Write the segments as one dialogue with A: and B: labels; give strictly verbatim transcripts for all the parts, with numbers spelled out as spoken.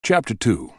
A: Chapter two.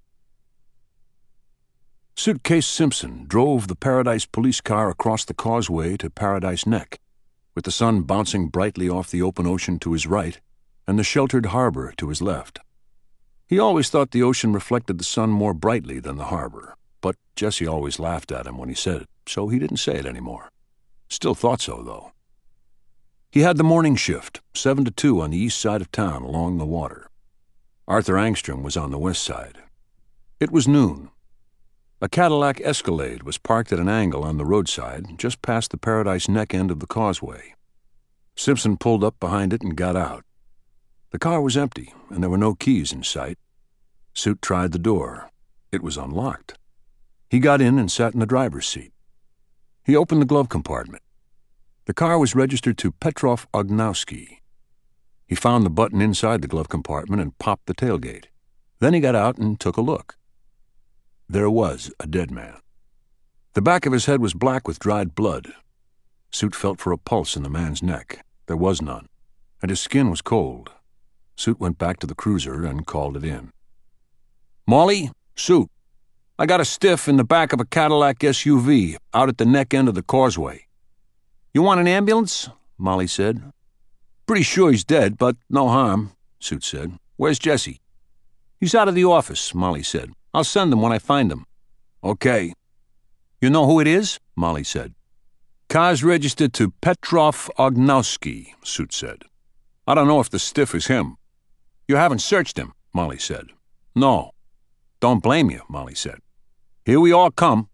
A: Suitcase Simpson drove the Paradise police car across the causeway to Paradise Neck, with the sun bouncing brightly off the open ocean to his right and the sheltered harbor to his left. He always thought the ocean reflected the sun more brightly than the harbor, but Jessie always laughed at him when he said it, so he didn't say it anymore. Still thought so, though. He had the morning shift, seven to two on the east side of town along the water. Arthur Angstrom was on the west side. It was noon. A Cadillac Escalade was parked at an angle on the roadside just past the Paradise Neck end of the causeway. Simpson pulled up behind it and got out. The car was empty, and there were no keys in sight. Suit tried the door. It was unlocked. He got in and sat in the driver's seat. He opened the glove compartment. The car was registered to Petrov Ognowski. He found the button inside the glove compartment and popped the tailgate. Then he got out and took a look. There was a dead man. The back of his head was black with dried blood. Suit felt for a pulse in the man's neck. There was none, and his skin was cold. Suit went back to the cruiser and called it in. "Molly, Suit, I got a stiff in the back of a Cadillac S U V out at the neck end of the causeway." "You want an ambulance?" Molly said. "Pretty sure he's dead, but no harm," Suit said. "Where's Jessie?" "He's out of the office," Molly said. "I'll send him when I find him." "Okay." "You know who it is?" Molly said. "Car's registered to Petrov Ognowski," Suit said. "I don't know if the stiff is him." "You haven't searched him," Molly said. "No." "Don't blame you," Molly said. "Here we all come."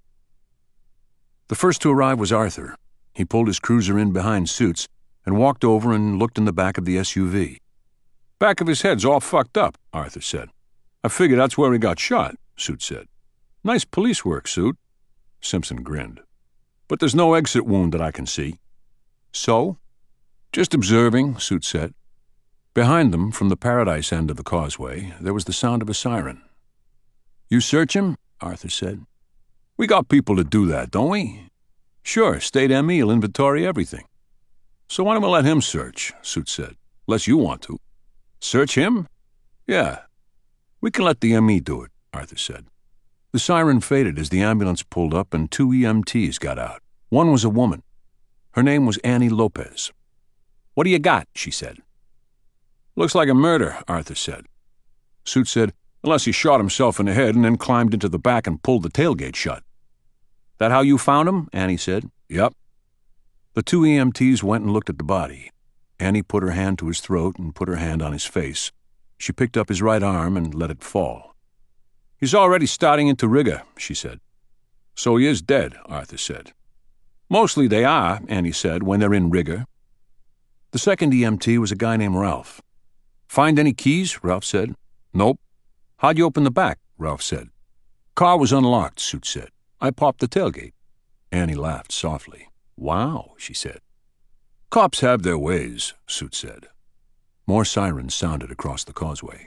A: The first to arrive was Arthur. He pulled his cruiser in behind Suit's and walked over and looked in the back of the S U V. "Back of his head's all fucked up," Arthur said. "I figure that's where he got shot," Suit said. "Nice police work, Suit." Simpson grinned. "But there's no exit wound that I can see." "So?" "Just observing," Suit said. Behind them, from the Paradise end of the causeway, there was the sound of a siren. "You search him?" Arthur said. "We got people to do that, don't we?" "Sure, State M E will inventory everything." "So why don't we let him search?" Suit said. "Unless you want to." "Search him?" "Yeah. We can let the M E do it," Arthur said. The siren faded as the ambulance pulled up and two E M Ts got out. One was a woman. Her name was Annie Lopez. "What do you got?" she said. "Looks like a murder," Arthur said. Suit said, "Unless he shot himself in the head and then climbed into the back and pulled the tailgate shut." "That how you found him?" Annie said. "Yep." The two E M Ts went and looked at the body. Annie put her hand to his throat and put her hand on his face. She picked up his right arm and let it fall. "He's already starting into rigor," she said. "So he is dead," Arthur said. "Mostly they are," Annie said, "when they're in rigor." The second E M T was a guy named Ralph. "Find any keys?" Ralph said. "Nope." "How'd you open the back?" Ralph said. "Car was unlocked," Suit said. "I popped the tailgate." Annie laughed softly. "Wow," she said. "Cops have their ways," Suit said. More sirens sounded across the causeway.